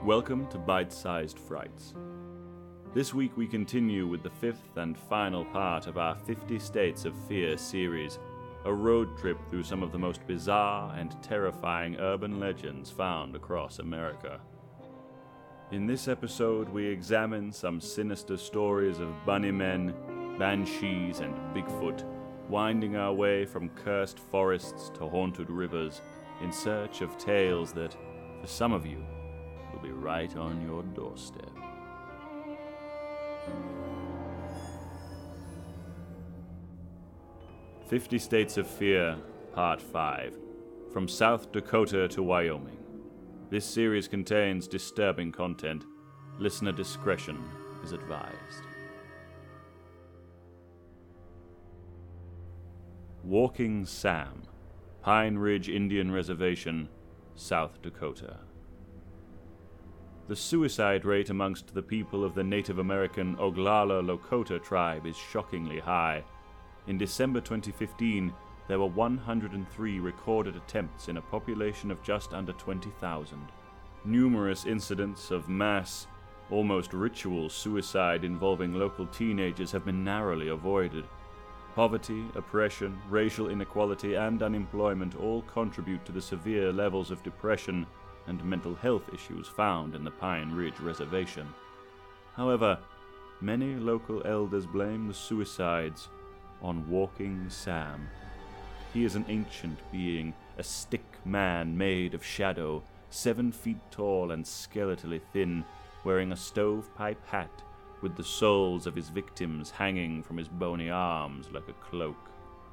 Welcome to Bite-Sized Frights. This week we continue with the fifth and final part of our 50 States of Fear series, a road trip through some of the most bizarre and terrifying urban legends found across America. In this episode we examine some sinister stories of bunny men, banshees, and Bigfoot, winding our way from cursed forests to haunted rivers in search of tales that, for some of you, will be right on your doorstep. "50 States of Fear, Part 5, From South Dakota to Wyoming. This series contains disturbing content. Listener discretion is advised." Walking Sam, Pine Ridge Indian Reservation, South Dakota. The suicide rate amongst the people of the Native American Oglala Lakota tribe is shockingly high. In December 2015, there were 103 recorded attempts in a population of just under 20,000. Numerous incidents of mass, almost ritual suicide involving local teenagers have been narrowly avoided. Poverty, oppression, racial inequality, and unemployment all contribute to the severe levels of depression and mental health issues found in the Pine Ridge Reservation. However, many local elders blame the suicides on Walking Sam. He is an ancient being, a stick man made of shadow, 7 feet tall and skeletally thin, wearing a stovepipe hat with the souls of his victims hanging from his bony arms like a cloak.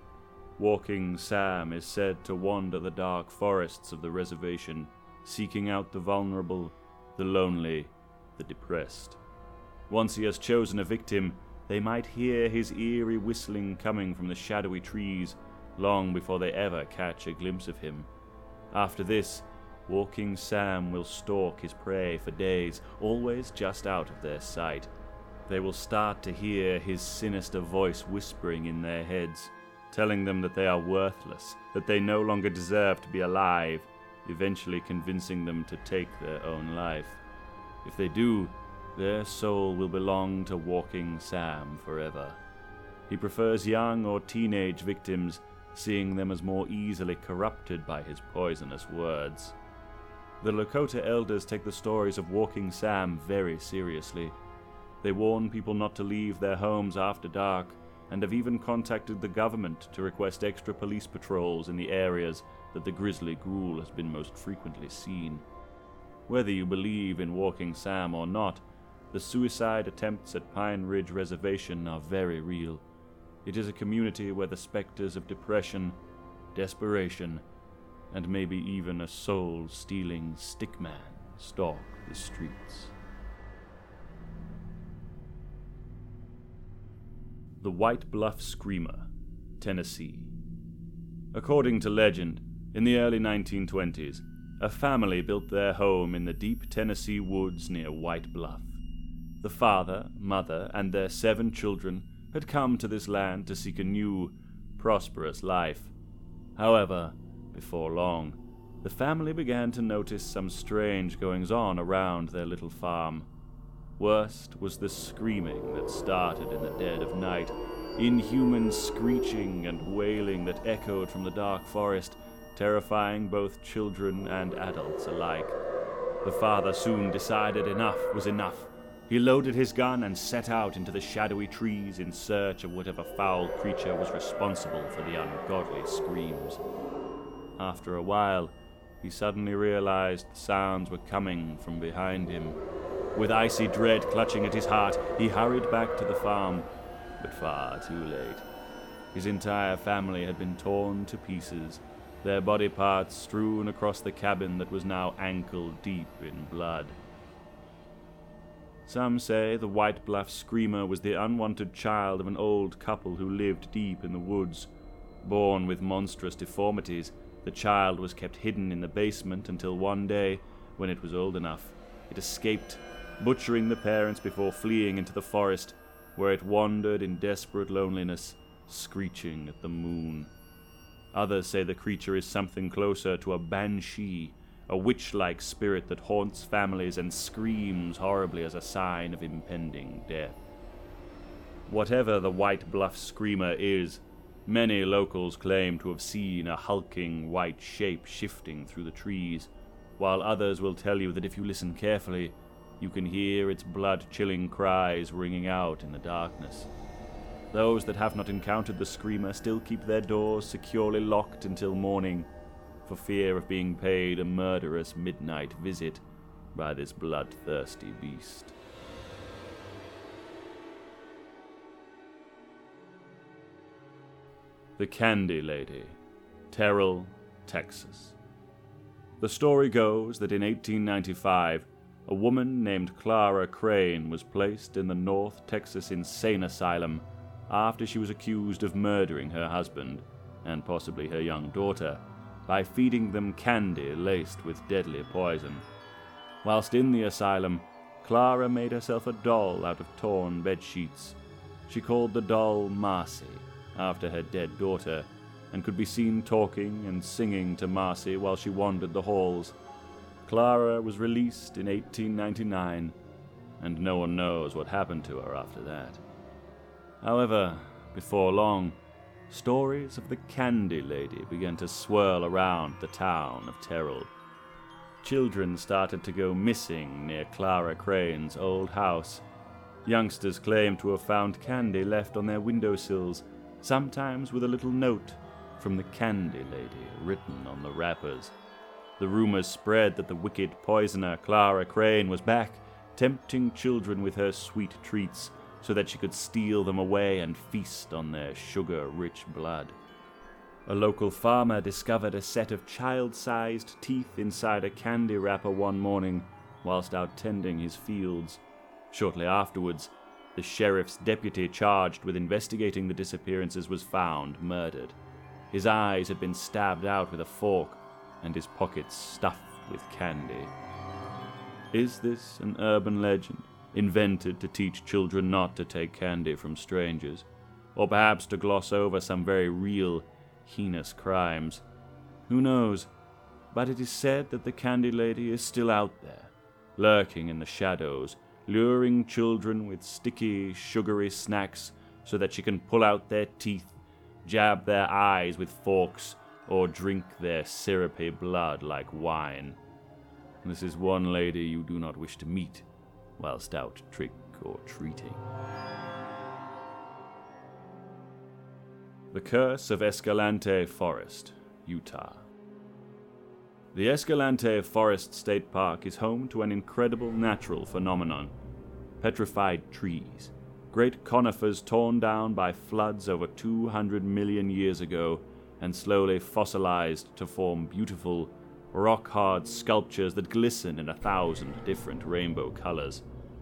Walking Sam is said to wander the dark forests of the reservation, seeking out the vulnerable, the lonely, the depressed. Once he has chosen a victim, they might hear his eerie whistling coming from the shadowy trees long before they ever catch a glimpse of him. After this, Walking Sam will stalk his prey for days, always just out of their sight. They will start to hear his sinister voice whispering in their heads, telling them that they are worthless, that they no longer deserve to be alive, eventually convincing them to take their own life. If they do, their soul will belong to Walking Sam forever. He prefers young or teenage victims, seeing them as more easily corrupted by his poisonous words. The Lakota elders take the stories of Walking Sam very seriously. They warn people not to leave their homes after dark, and have even contacted the government to request extra police patrols in the areas that the grisly ghoul has been most frequently seen. Whether you believe in Walking Sam or not, the suicide attempts at Pine Ridge Reservation are very real. It is a community where the specters of depression, desperation, and maybe even a soul-stealing stickman stalk the streets. The White Bluff Screamer, Tennessee. According to legend, in the early 1920s, a family built their home in the deep Tennessee woods near White Bluff. The father, mother, and their 7 children had come to this land to seek a new, prosperous life. However, before long, the family began to notice some strange goings-on around their little farm. Worst was the screaming that started in the dead of night, inhuman screeching and wailing that echoed from the dark forest, terrifying both children and adults alike. The father soon decided enough was enough. He loaded his gun and set out into the shadowy trees in search of whatever foul creature was responsible for the ungodly screams. After a while, he suddenly realized the sounds were coming from behind him. With icy dread clutching at his heart, he hurried back to the farm, but far too late. His entire family had been torn to pieces, their body parts strewn across the cabin that was now ankle-deep in blood. Some say the White Bluff Screamer was the unwanted child of an old couple who lived deep in the woods. Born with monstrous deformities, the child was kept hidden in the basement until one day, when it was old enough, it escaped, butchering the parents before fleeing into the forest, where it wandered in desperate loneliness, screeching at the moon. Others say the creature is something closer to a banshee, a witch-like spirit that haunts families and screams horribly as a sign of impending death. Whatever the White Bluff Screamer is, many locals claim to have seen a hulking white shape shifting through the trees, while others will tell you that if you listen carefully, you can hear its blood-chilling cries ringing out in the darkness. Those that have not encountered the Screamer still keep their doors securely locked until morning, for fear of being paid a murderous midnight visit by this bloodthirsty beast. The Candy Lady, Terrell, Texas. The story goes that in 1895, a woman named Clara Crane was placed in the North Texas Insane Asylum after she was accused of murdering her husband, and possibly her young daughter, by feeding them candy laced with deadly poison. Whilst in the asylum, Clara made herself a doll out of torn bedsheets. She called the doll Marcy, after her dead daughter, and could be seen talking and singing to Marcy while she wandered the halls. Clara was released in 1899, and no one knows what happened to her after that. However, before long, stories of the Candy Lady began to swirl around the town of Terrell. Children started to go missing near Clara Crane's old house. Youngsters claimed to have found candy left on their windowsills, sometimes with a little note from the Candy Lady written on the wrappers. The rumors spread that the wicked poisoner Clara Crane was back, tempting children with her sweet treats so that she could steal them away and feast on their sugar-rich blood. A local farmer discovered a set of child-sized teeth inside a candy wrapper one morning whilst out tending his fields. Shortly afterwards, the sheriff's deputy charged with investigating the disappearances was found murdered. His eyes had been stabbed out with a fork, and his pockets stuffed with candy. Is this an urban legend, invented to teach children not to take candy from strangers, or perhaps to gloss over some very real, heinous crimes? Who knows? But it is said that the Candy Lady is still out there, lurking in the shadows, luring children with sticky, sugary snacks so that she can pull out their teeth, jab their eyes with forks, or drink their syrupy blood like wine. This is one lady you do not wish to meet whilst out trick or treating. The Curse of Escalante Forest, Utah. The Escalante Forest State Park is home to an incredible natural phenomenon: petrified trees. Great conifers torn down by floods over 200 million years ago and slowly fossilized to form beautiful, rock-hard sculptures that glisten in 1,000 different rainbow colors.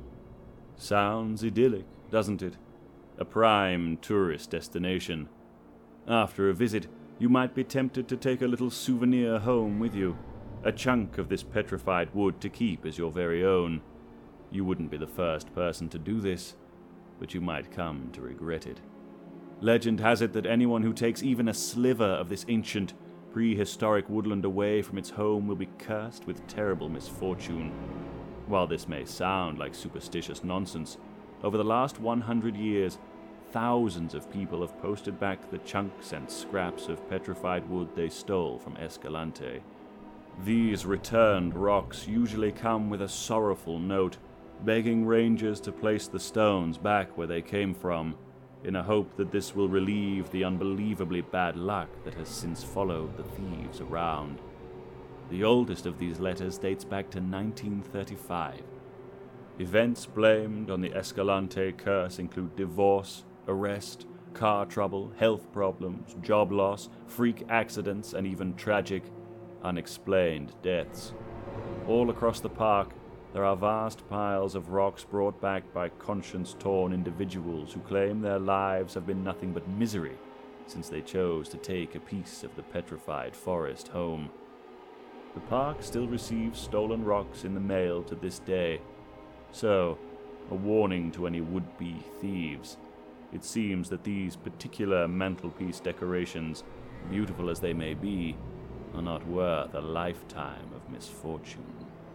Sounds idyllic, doesn't it? A prime tourist destination. After a visit, you might be tempted to take a little souvenir home with you, a chunk of this petrified wood to keep as your very own. You wouldn't be the first person to do this, but you might come to regret it. Legend has it that anyone who takes even a sliver of this ancient, prehistoric woodland away from its home will be cursed with terrible misfortune. While this may sound like superstitious nonsense, over the last 100 years, thousands of people have posted back the chunks and scraps of petrified wood they stole from Escalante. These returned rocks usually come with a sorrowful note, begging rangers to place the stones back where they came from, in a hope that this will relieve the unbelievably bad luck that has since followed the thieves around. The oldest of these letters dates back to 1935. Events blamed on the Escalante curse include divorce, arrest, car trouble, health problems, job loss, freak accidents, and even tragic, unexplained deaths. All across the park, there are vast piles of rocks brought back by conscience-torn individuals who claim their lives have been nothing but misery since they chose to take a piece of the petrified forest home. The park still receives stolen rocks in the mail to this day, so, a warning to any would-be thieves. It seems that these particular mantelpiece decorations, beautiful as they may be, are not worth a lifetime of misfortune.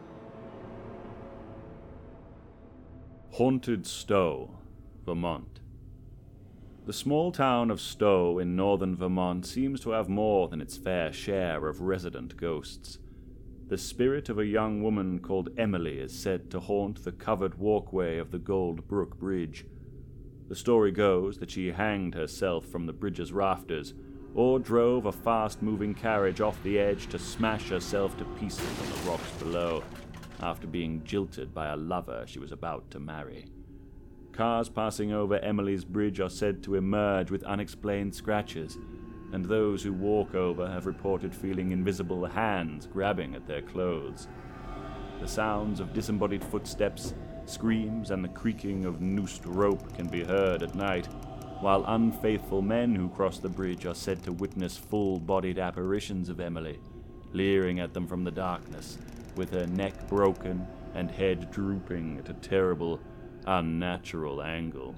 Haunted Stowe, Vermont. The small town of Stowe in northern Vermont seems to have more than its fair share of resident ghosts. The spirit of a young woman called Emily is said to haunt the covered walkway of the Gold Brook Bridge. The story goes that she hanged herself from the bridge's rafters, or drove a fast-moving carriage off the edge to smash herself to pieces on the rocks below, after being jilted by a lover she was about to marry. Cars passing over Emily's bridge are said to emerge with unexplained scratches, and those who walk over have reported feeling invisible hands grabbing at their clothes. The sounds of disembodied footsteps, screams, and the creaking of noosed rope can be heard at night, while unfaithful men who cross the bridge are said to witness full-bodied apparitions of Emily, leering at them from the darkness, with her neck broken and head drooping at a terrible, unnatural angle.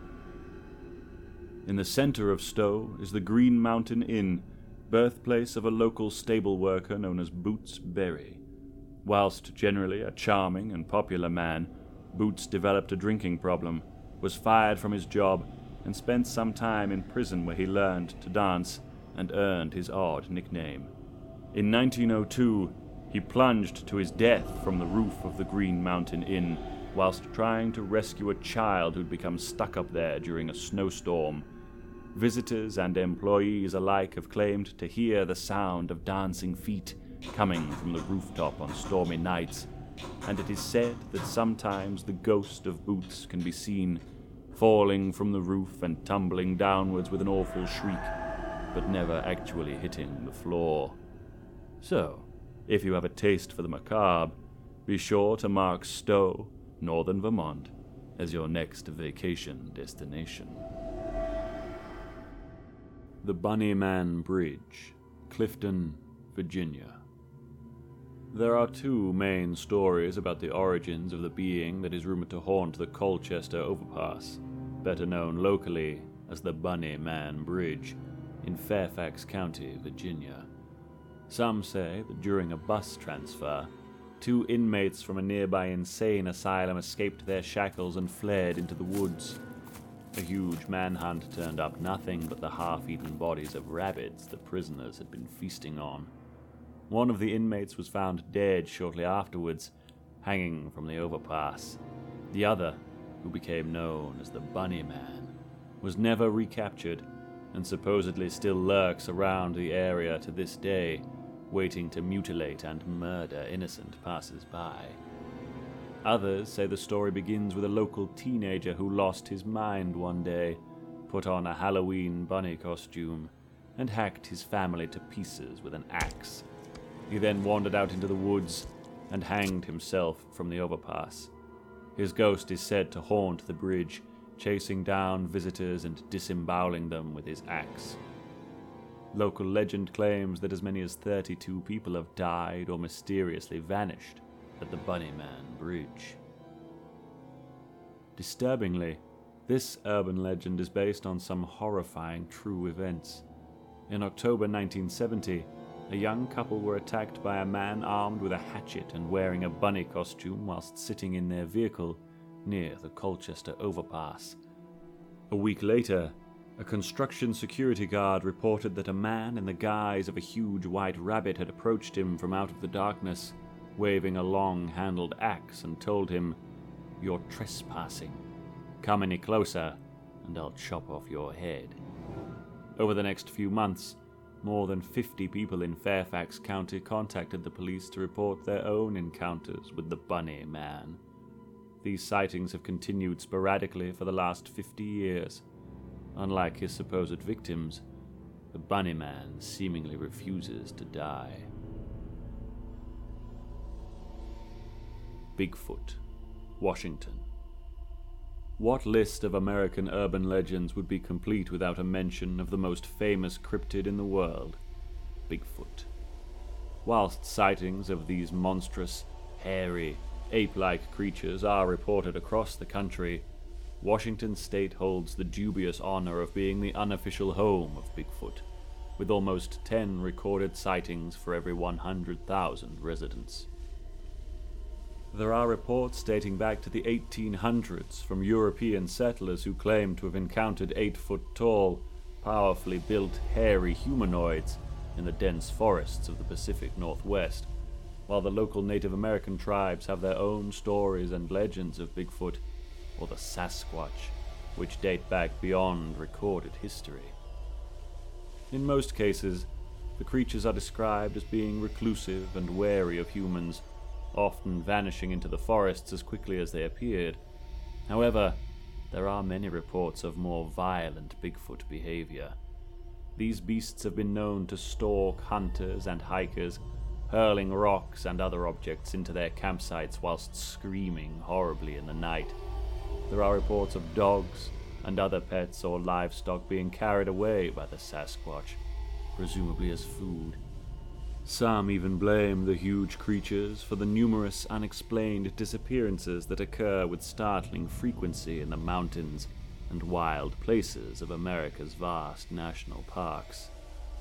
In the center of Stowe is the Green Mountain Inn, birthplace of a local stable worker known as Boots Berry. Whilst generally a charming and popular man, Boots developed a drinking problem, was fired from his job, and spent some time in prison where he learned to dance and earned his odd nickname. In 1902, he plunged to his death from the roof of the Green Mountain Inn whilst trying to rescue a child who'd become stuck up there during a snowstorm. Visitors and employees alike have claimed to hear the sound of dancing feet coming from the rooftop on stormy nights, and it is said that sometimes the ghost of Boots can be seen falling from the roof and tumbling downwards with an awful shriek, but never actually hitting the floor. So, if you have a taste for the macabre, be sure to mark Stowe, northern Vermont, as your next vacation destination. The Bunny Man Bridge, Clifton, Virginia. There are two main stories about the origins of the being that is rumored to haunt the Colchester Overpass, better known locally as the Bunny Man Bridge, in Fairfax County, Virginia. Some say that during a bus transfer, two inmates from a nearby insane asylum escaped their shackles and fled into the woods. A huge manhunt turned up nothing but the half-eaten bodies of rabbits the prisoners had been feasting on. One of the inmates was found dead shortly afterwards, hanging from the overpass. The other, who became known as the Bunny Man, was never recaptured and supposedly still lurks around the area to this day, waiting to mutilate and murder innocent passers-by. Others say the story begins with a local teenager who lost his mind one day, put on a Halloween bunny costume, and hacked his family to pieces with an axe. He then wandered out into the woods and hanged himself from the overpass. His ghost is said to haunt the bridge, chasing down visitors and disemboweling them with his axe. Local legend claims that as many as 32 people have died or mysteriously vanished at the Bunny Man Bridge. Disturbingly, this urban legend is based on some horrifying true events. In October 1970, a young couple were attacked by a man armed with a hatchet and wearing a bunny costume whilst sitting in their vehicle near the Colchester Overpass. A week later, a construction security guard reported that a man in the guise of a huge white rabbit had approached him from out of the darkness, waving a long-handled axe, and told him, "You're trespassing. Come any closer, and I'll chop off your head." Over the next few months, more than 50 people in Fairfax County contacted the police to report their own encounters with the Bunny Man. These sightings have continued sporadically for the last 50 years. Unlike his supposed victims, the Bunny Man seemingly refuses to die. Bigfoot, Washington. What list of American urban legends would be complete without a mention of the most famous cryptid in the world, Bigfoot? Whilst sightings of these monstrous, hairy, ape-like creatures are reported across the country, Washington state holds the dubious honor of being the unofficial home of Bigfoot, with almost 10 recorded sightings for every 100,000 residents. There are reports dating back to the 1800s from European settlers who claim to have encountered 8-foot-tall, powerfully built, hairy humanoids in the dense forests of the Pacific Northwest, while the local Native American tribes have their own stories and legends of Bigfoot, or the Sasquatch, which date back beyond recorded history. In most cases, the creatures are described as being reclusive and wary of humans, often vanishing into the forests as quickly as they appeared. However, there are many reports of more violent Bigfoot behavior. These beasts have been known to stalk hunters and hikers, hurling rocks and other objects into their campsites whilst screaming horribly in the night. There are reports of dogs and other pets or livestock being carried away by the Sasquatch, presumably as food. Some even blame the huge creatures for the numerous unexplained disappearances that occur with startling frequency in the mountains and wild places of America's vast national parks.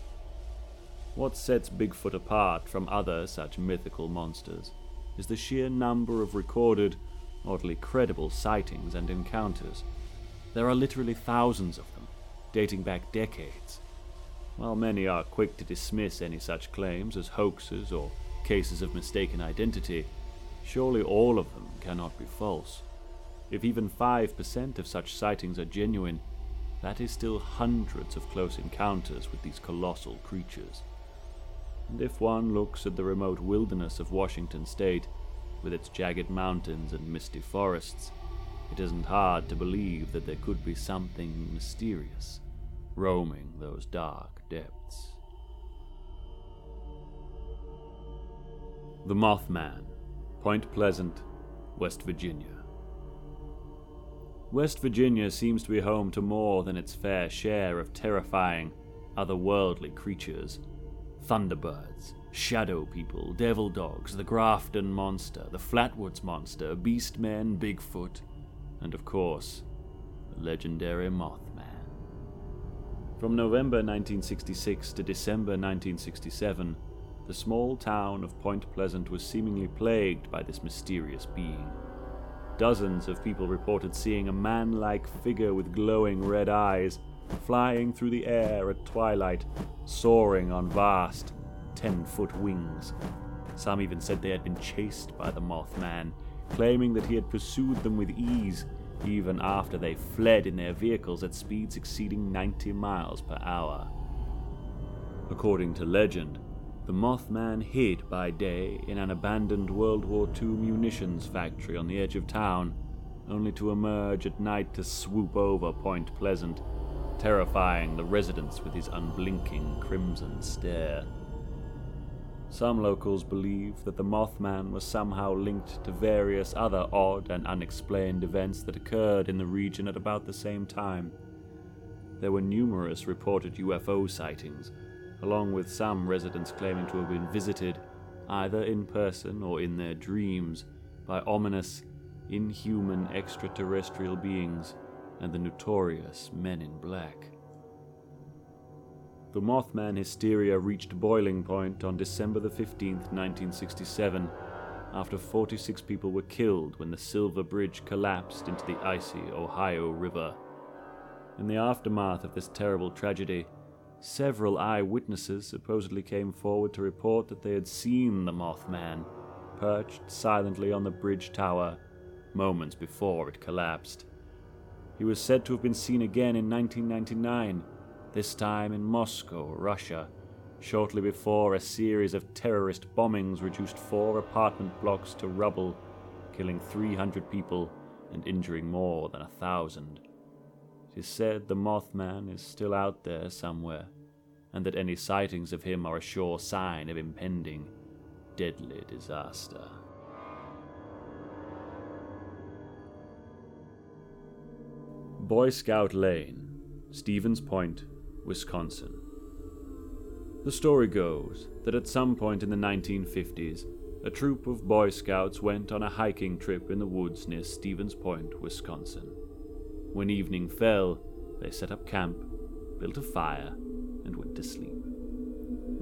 What sets Bigfoot apart from other such mythical monsters is the sheer number of recorded, oddly credible sightings and encounters. There are literally thousands of them, dating back decades. While many are quick to dismiss any such claims as hoaxes or cases of mistaken identity, surely all of them cannot be false. If even 5% of such sightings are genuine, that is still hundreds of close encounters with these colossal creatures. And if one looks at the remote wilderness of Washington state, with its jagged mountains and misty forests, it isn't hard to believe that there could be something mysterious roaming those dark depths. The Mothman, Point Pleasant, West Virginia. West Virginia seems to be home to more than its fair share of terrifying, otherworldly creatures. Thunderbirds, shadow people, devil dogs, the Grafton Monster, the Flatwoods Monster, Beastmen, Bigfoot, and of course, the legendary Mothman. From November 1966 to December 1967, the small town of Point Pleasant was seemingly plagued by this mysterious being. Dozens of people reported seeing a man-like figure with glowing red eyes flying through the air at twilight, soaring on vast 10-foot wings. Some even said they had been chased by the Mothman, claiming that he had pursued them with ease, even after they fled in their vehicles at speeds exceeding 90 miles per hour. According to legend, the Mothman hid by day in an abandoned World War II munitions factory on the edge of town, only to emerge at night to swoop over Point Pleasant, terrifying the residents with his unblinking crimson stare. Some locals believe that the Mothman was somehow linked to various other odd and unexplained events that occurred in the region at about the same time. There were numerous reported UFO sightings, along with some residents claiming to have been visited, either in person or in their dreams, by ominous, inhuman extraterrestrial beings and the notorious Men in Black. The Mothman hysteria reached boiling point on December the 15th, 1967, after 46 people were killed when the Silver Bridge collapsed into the icy Ohio River. In the aftermath of this terrible tragedy, several eyewitnesses supposedly came forward to report that they had seen the Mothman perched silently on the bridge tower moments before it collapsed. He was said to have been seen again in 1999, this time in Moscow, Russia, shortly before a series of terrorist bombings reduced 4 apartment blocks to rubble, killing 300 people and injuring more than 1,000. It is said the Mothman is still out there somewhere, and that any sightings of him are a sure sign of impending, deadly disaster. Boy Scout Lane, Stevens Point, Wisconsin. The story goes that at some point in the 1950s, a troop of Boy Scouts went on a hiking trip in the woods near Stevens Point, Wisconsin. When evening fell, they set up camp, built a fire, and went to sleep.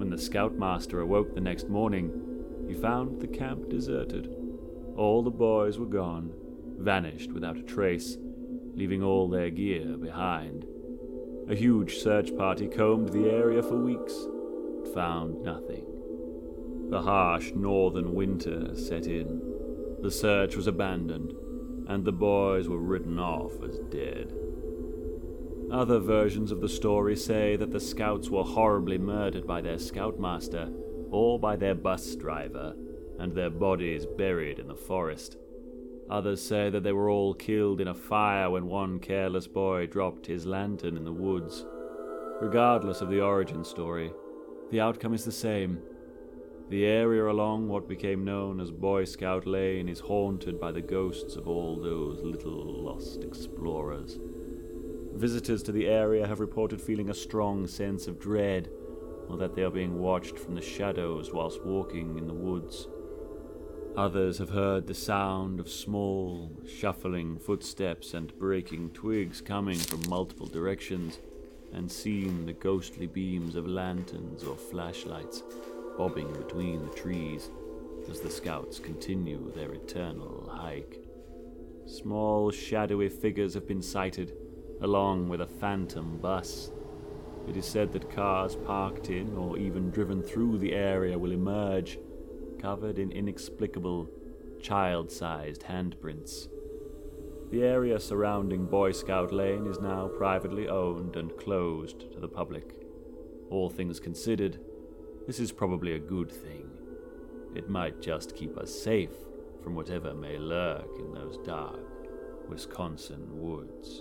When the scoutmaster awoke the next morning, he found the camp deserted. All the boys were gone, vanished without a trace, leaving all their gear behind. A huge search party combed the area for weeks, but found nothing. The harsh northern winter set in. The search was abandoned, and the boys were written off as dead. Other versions of the story say that the scouts were horribly murdered by their scoutmaster or by their bus driver, and their bodies buried in the forest. Others say that they were all killed in a fire when one careless boy dropped his lantern in the woods. Regardless of the origin story, the outcome is the same. The area along what became known as Boy Scout Lane is haunted by the ghosts of all those little lost explorers. Visitors to the area have reported feeling a strong sense of dread, or that they are being watched from the shadows whilst walking in the woods. Others have heard the sound of small, shuffling footsteps and breaking twigs coming from multiple directions, and seen the ghostly beams of lanterns or flashlights bobbing between the trees as the scouts continue their eternal hike. Small, shadowy figures have been sighted, along with a phantom bus. It is said that cars parked in or even driven through the area will emerge, covered in inexplicable, child-sized handprints. The area surrounding Boy Scout Lane is now privately owned and closed to the public. All things considered, this is probably a good thing. It might just keep us safe from whatever may lurk in those dark Wisconsin woods.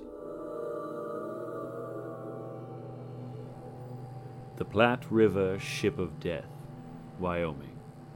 The Platte River Ship of Death, Wyoming.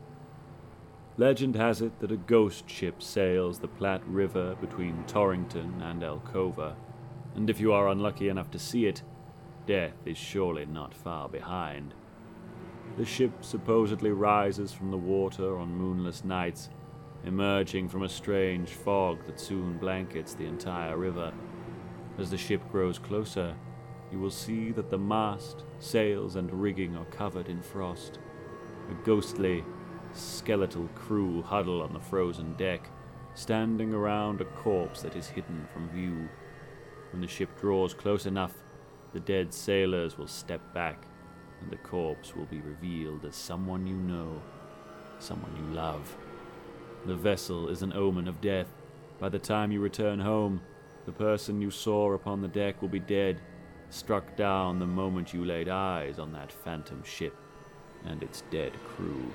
Legend has it that a ghost ship sails the Platte River between Torrington and Alcova, and if you are unlucky enough to see it, death is surely not far behind. The ship supposedly rises from the water on moonless nights, emerging from a strange fog that soon blankets the entire river. As the ship grows closer, you will see that the mast, sails, and rigging are covered in frost. A ghostly, skeletal crew huddle on the frozen deck, standing around a corpse that is hidden from view. When the ship draws close enough, the dead sailors will step back, and the corpse will be revealed as someone you know, someone you love. The vessel is an omen of death. By the time you return home, the person you saw upon the deck will be dead, struck down the moment you laid eyes on that phantom ship and its dead crew.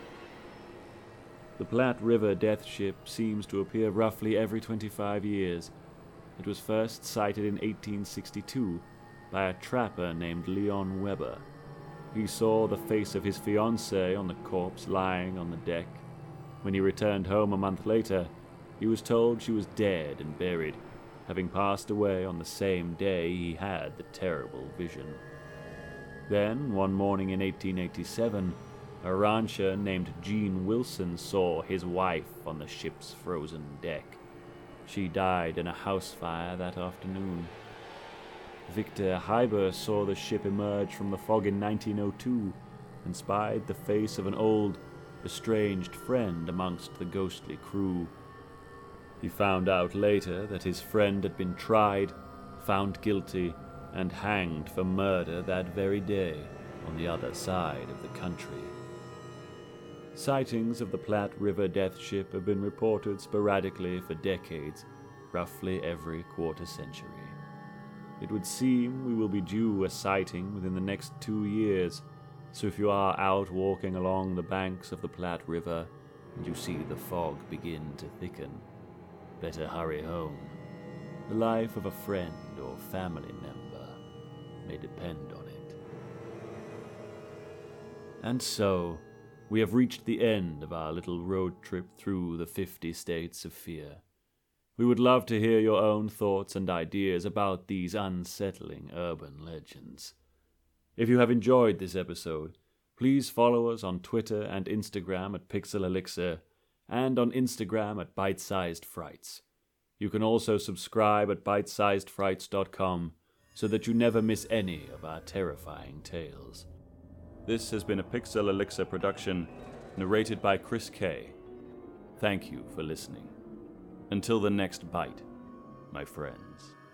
The Platte River Death Ship seems to appear roughly every 25 years. It was first sighted in 1862 by a trapper named Leon Weber. He saw the face of his fiancée on the corpse lying on the deck. When he returned home a month later, he was told she was dead and buried, having passed away on the same day he had the terrible vision. Then, one morning in 1887, a rancher named Gene Wilson saw his wife on the ship's frozen deck. She died in a house fire that afternoon. Victor Heiber saw the ship emerge from the fog in 1902 and spied the face of an old, estranged friend amongst the ghostly crew. He found out later that his friend had been tried, found guilty, and hanged for murder that very day on the other side of the country. Sightings of the Platte River Death Ship have been reported sporadically for decades, roughly every quarter century. It would seem we will be due a sighting within the next 2 years, so if you are out walking along the banks of the Platte River and you see the fog begin to thicken, better hurry home. The life of a friend or family member may depend on it. And so, we have reached the end of our little road trip through the 50 states of fear. We would love to hear your own thoughts and ideas about these unsettling urban legends. If you have enjoyed this episode, please follow us on Twitter and Instagram at Pixel Elixir, and on Instagram at Bite-Sized Frights. You can also subscribe at bitesizedfrights.com so that you never miss any of our terrifying tales. This has been a Pixel Elixir production, narrated by Chris K. Thank you for listening. Until the next bite, my friends.